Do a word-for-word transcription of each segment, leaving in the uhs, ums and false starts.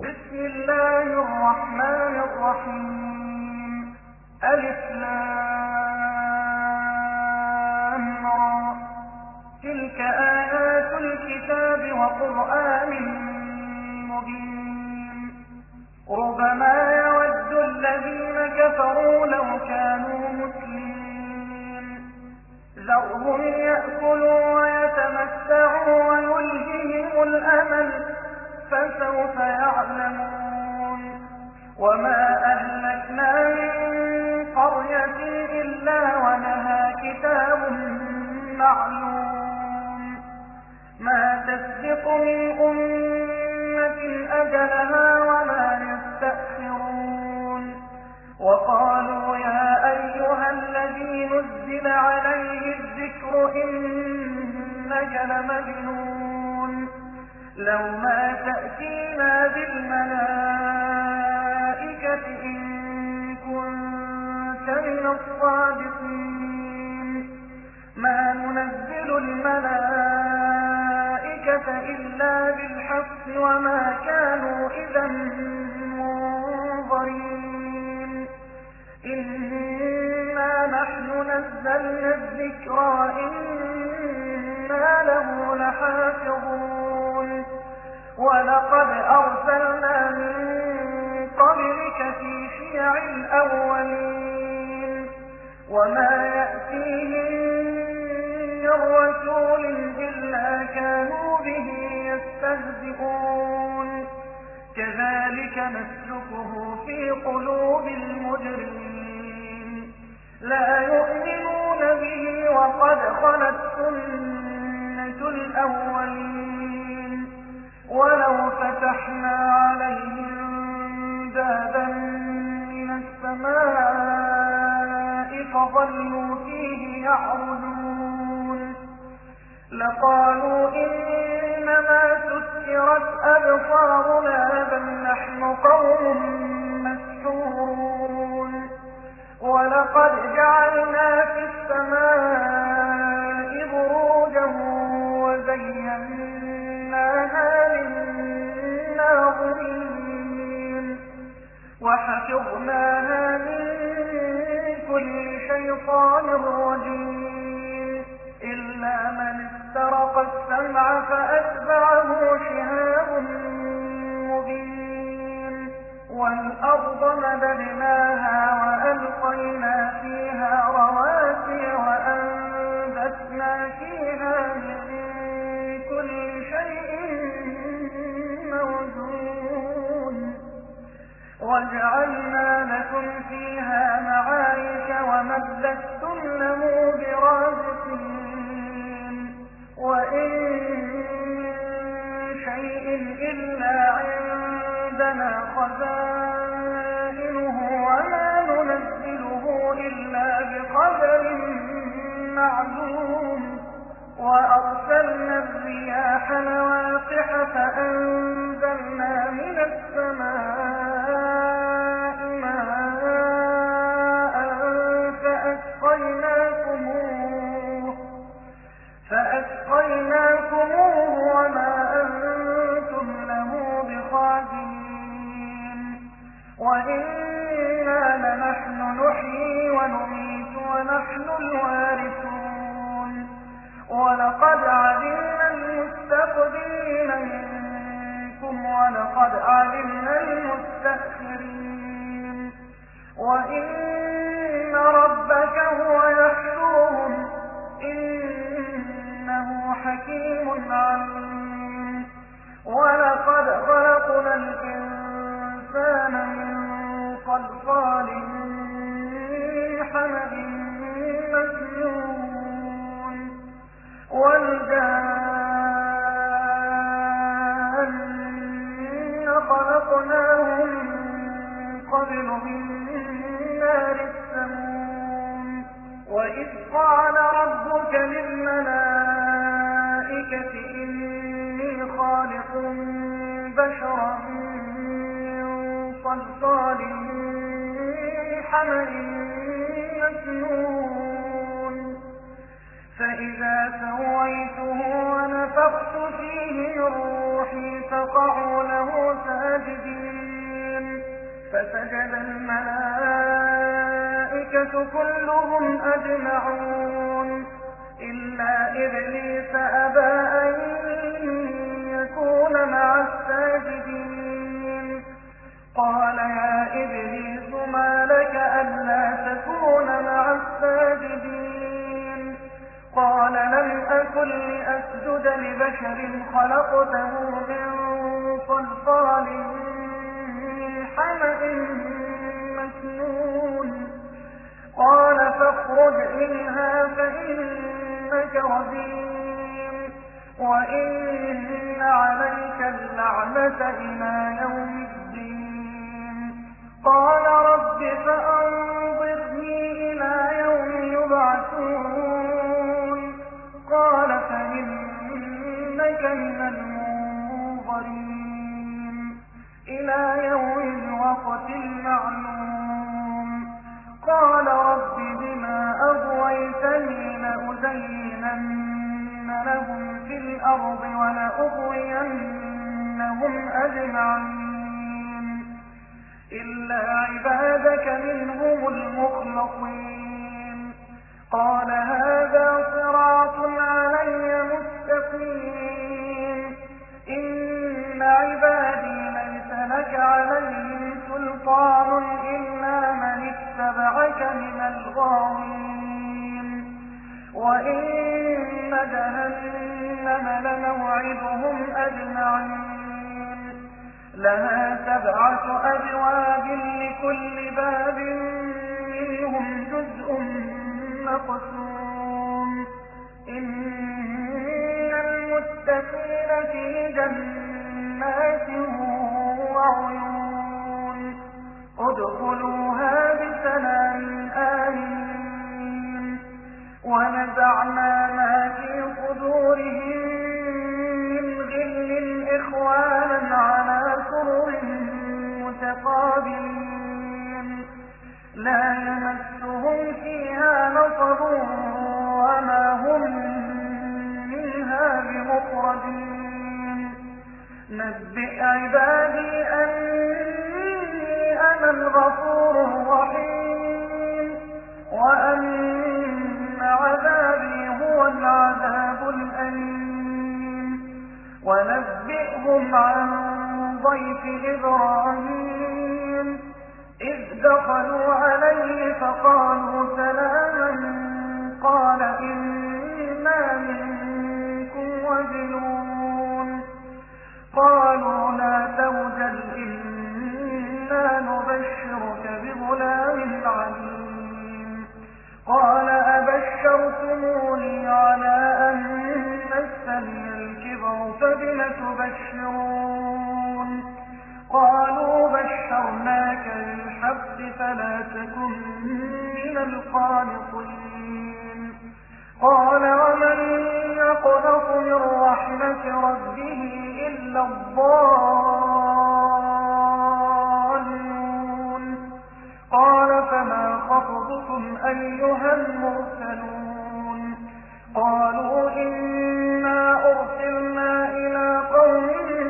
بسم الله الرحمن الرحيم. ألف لام را. تلك آيات الكتاب وقرآن مبين. ربما يود الذين كفروا لو كانوا مسلمين. ذرهم يأكلوا ويتمتعوا ويلههم الأمل فسوف يعلمون. وما أهلكنا من قرية إلا ولها كتاب معلوم ما تسبق من أمة أجلها وما يستأخرون. وقالوا يا أيها الذي نزل عليه الذكر إنك لمجنون لو ما تأتينا بالملائكة إن كنت من الصادقين. ما ننزل الملائكة إلا بالحق وما كانوا إذا منظرين. إنا نحن نزلنا الذكر وإنا له لحافظون. ولقد أرسلنا من قبلك في شيع الأولين وما يأتيهم من رسول إلا كانوا به يستهزئون. كذلك نسلكه في قلوب المجرمين. لا يؤمنون به وقد خلت سنة الأولين. ولو فتحنا عليهم بابا من السماء فظلوا فيه يعرجون لقالوا إنما سكرت أبصارنا بل نحن قوم مسحورون. ولقد جعلنا في السماء بروجا وزيناها للناظرين وحفظناها من كل شيطان رجيم إلا من استرق السمع فأتبعه شهاب مبين. والأرض مددناها وألقينا فيها رواسي وأنبتنا فيها من كل شيء موزون وجعلنا لكم فيها معايش ومن لستم له برازقين. وإن من شيء إلا عندنا خزائنه وما ننزله إلا بقدر معلوم. وأرسلنا الرياح لواقح فأنزلنا من السماء ماء فأسقيناكموه فأسقيناكموه وما أنتم له بخازنين. وإنا لنحن نحيي ونميت ونحن الوارثون. ولقد علمنا المستقدمين منكم ولقد علمنا المستأخرين. وإن ربك هو يحشرهم إنه حكيم عليم. ولقد خلقنا الإنسان من صلصال من حمأ مسنون. والجان خلقناه من قبل من نار السموم. وإذ قال ربك للملائكة إني خالق بشرا من صلصال من حمأ مسنون. فإذا سويته ونفخت فيه من روحي فقعوا له ساجدين. أجمعون إلا إبليس أبى أن يكون مع الساجدين قال يا إبليس ما لك ألا تكون مع الساجدين قال لم أكن لأسجد لبشر خلقته من صلصال من حمأ مسنون قال فاخرج منها فإنك رجيم وإن عليك اللعنة إلى يوم الدين قال رب فأنظرني إلى يوم يبعثون قال فإنك من المنظرين إلى يوم الوقت المعلوم قال رب بما أغويتني لأزينن لهم في الأرض ولأغوينهم أجمعين إلا عبادك منهم المخلصين قال هذا صراط علي مستقيم إن عبادي ليس لك عليهم سلطان إلا من اتبعك من الغاوين وإن جهنم لموعدهم أجمعين لها سبعة أبواب لكل باب منهم جزء مقسوم إن المتقين في جنات وعيون ادخلوها بسلام آمين ونزعنا ما في صدورهم من غل إخوانا على سرر متقابلين لا يمسهم فيها نصب وما هم منها بمخرجين نبئ عبادي أني أنا الغفور الرحيم وأن عذابي هو العذاب الأليم ونبئهم عن ضيف إبراهيم إذ دخلوا عليه فقالوا سلاما قال إنا منكم وجلون قالوا لا توجل إنا نبشرك بغلام عليم قال أبشرتموني على أن مسني الكبر فبم تبشرون قالوا بشرناك بالحق فلا تكن من القانطين قال ومن يقنط من رحمة ربه إلا الضالون قال فما خطبكم أيها المرسلون قالوا إنا أرسلنا إلى قوم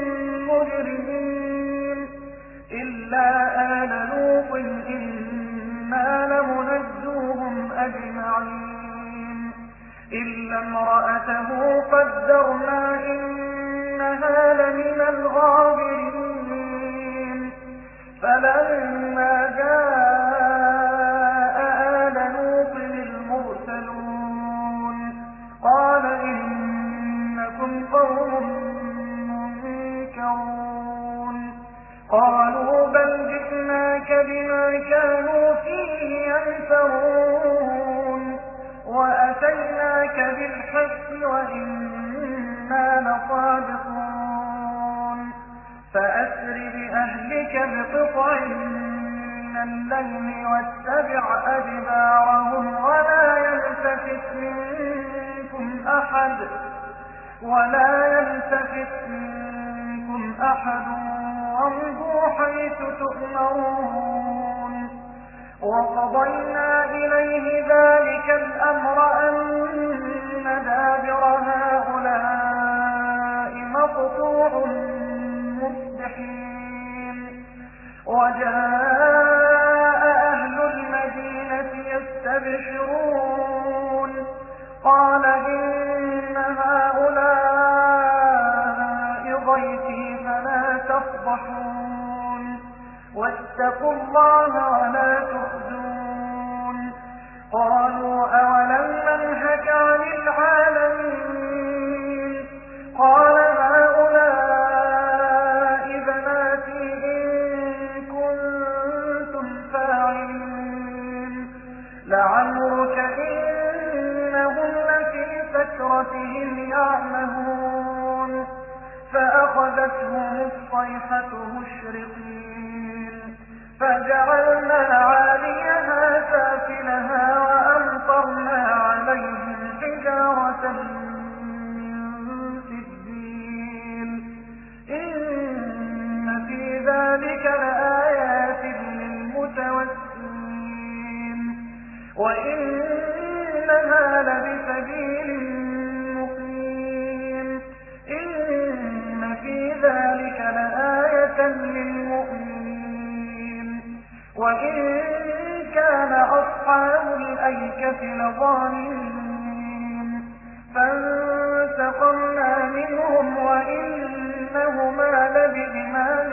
مجرمين إلا آل لوط إنا لمنجوهم أجمعين إلا امرأته قدرنا إنها لمن الغابرين فلما جاء آل لوط المرسلون قال إنكم قوم منكرون قالوا بل جئناك بما كانوا فيه يمترون وأتيناك بالحق وإنا لصادقون فأسر بأهلك بقطع من الليل واتبع أدبارهم ولا يلتفت منكم أحد ولا يلتفت منكم أحد وامضوا حيث تؤمرون وقضينا إليه ذلك الأمر أن دابر هؤلاء مقطوع مصبحين وجاء أهل المدينة يستبشرون يفضحون واتقوا الله ولا تخزون قالوا أولم ننهك عن العالمين قال هؤلاء بناتي إن كنتم فاعلين لعمرك إنهم لفي سكرتهم يعمهون فأخذتهم الصيحة مشرقين فجعلنا عاليها سافلها وأمطرنا عليهم حجارة من سجيل إن في ذلك لآيات للمتوسمين وإنها لبسبيل مقيم إن في ذلك لآية للمؤمنين وإن كان أصحاب الأيكة لظالمين فانتقمنا منهم وإنهما لبإمام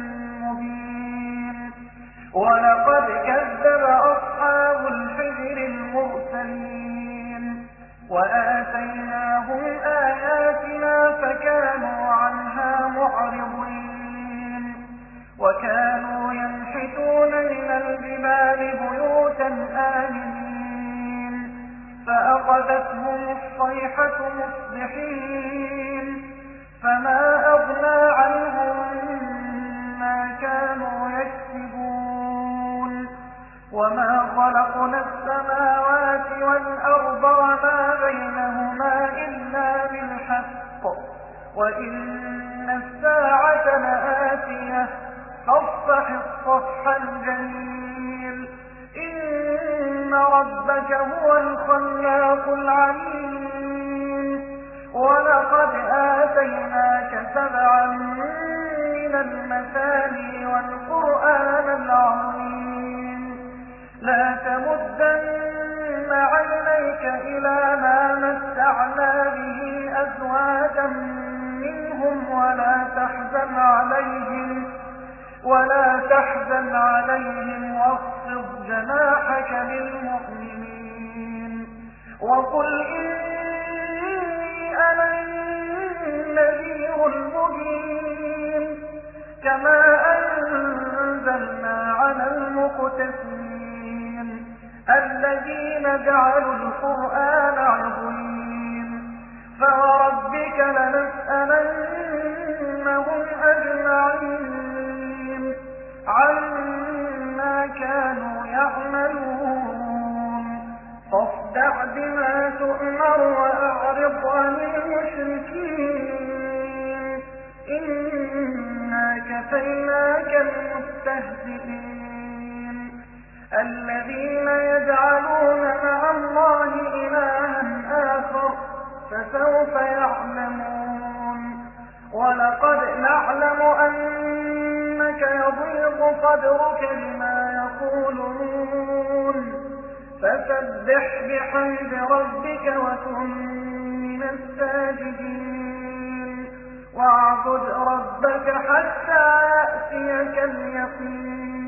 مبين ولقد كذب أصحاب الحجر المرسلين وآتيناهم آياتنا فكانوا عنها معرضين وكانوا ينحتون من الجبال بيوتا آمنين فأخذتهم الصيحة مصبحين فما أغنى عنهم ما كانوا يكسبون وما خلقنا السماوات والأرض وما بينهما إلا بالحق وإن الساعة لآتية فاصفح الصفح الجميل إن ربك هو الخلاق العليم ولقد آتيناك سبعا من المثاني والقرآن العظيم لا تمدن عينيك إلى ما متعنا به أزواجا منهم ولا تحزن عليهم ولا تحزن عليهم واخفض جناحك للمؤمنين وقل إني أنا النذير المبين كما أنزلنا على المقتسمين الذين جعلوا القرآن عظيم فوربك لنسألنهم أجمعين عما كانوا يعملون فاصدع بما تؤمر وأعرض عن المشركين إنا كفيناك المستهزئين الذين يجعلون مع الله إلها آخر فسوف يعلمون ولقد نعلم أنك يضيق صدرك بما يقولون فسبح بحمد ربك وكن من الساجدين واعبد ربك حتى يأتيك اليقين